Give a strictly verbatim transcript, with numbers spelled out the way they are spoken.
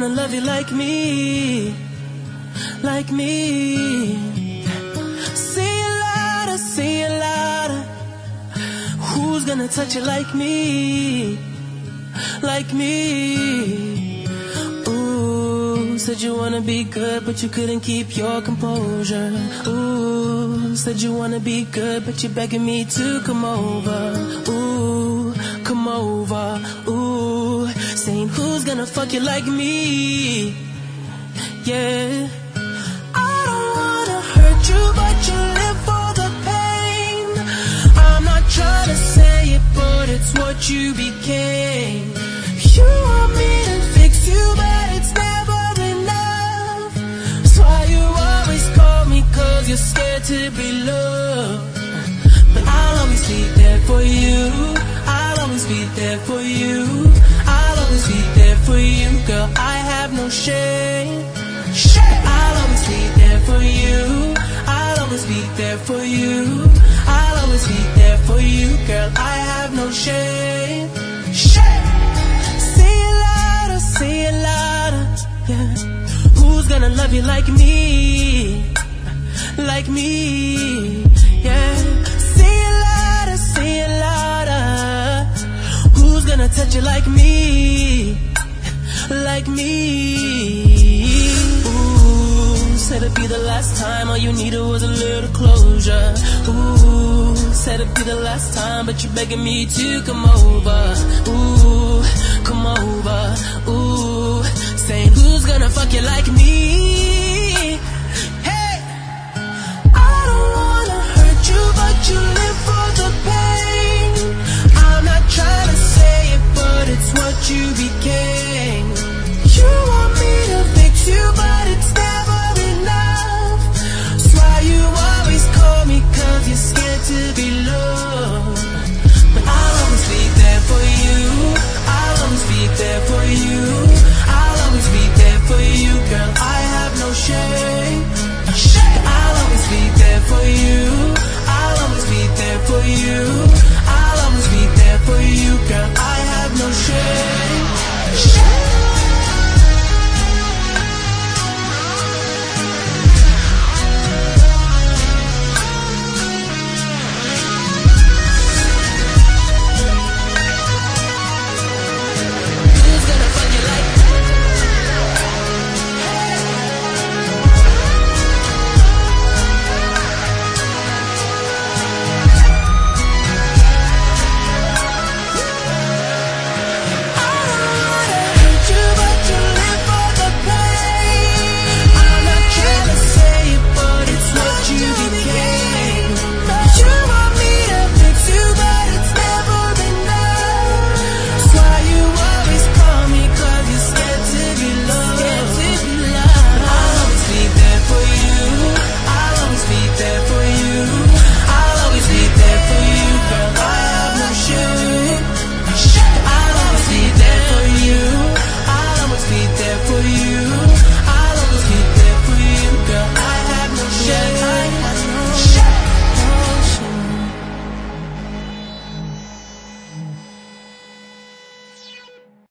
gonna love you like me, like me? Say it louder, say it louder. Who's gonna touch you like me, like me? Ooh, said you wanna be good, but you couldn't keep your composure. Ooh, said you wanna be good, but you're begging me to come over. Ooh, come over. Ooh, saying who's gonna fuck you like me? Yeah. I don't wanna hurt you, but you live for the pain. I'm not trying to say it, but it's what you became. You want me to fix you, but it's never enough. That's why you always call me, cause you're scared to be loved. But I'll always be there for you. I'll always be there for you. I'll always be there for you, girl. I have no shame. Shame. I'll always be there for you. I'll always be there for you. I'll always be there for you, girl. I have no shame. Shame. Say it louder, say it louder. Yeah. Who's gonna love you like me, like me? Yeah. Say it louder, say it louder. Who's gonna touch you like me, like me? Ooh, said it'd be the last time. All you needed was a little closure. Ooh, said it'd be the last time, but you're begging me to come over. Ooh, come over. Ooh, saying who's gonna fuck you like me?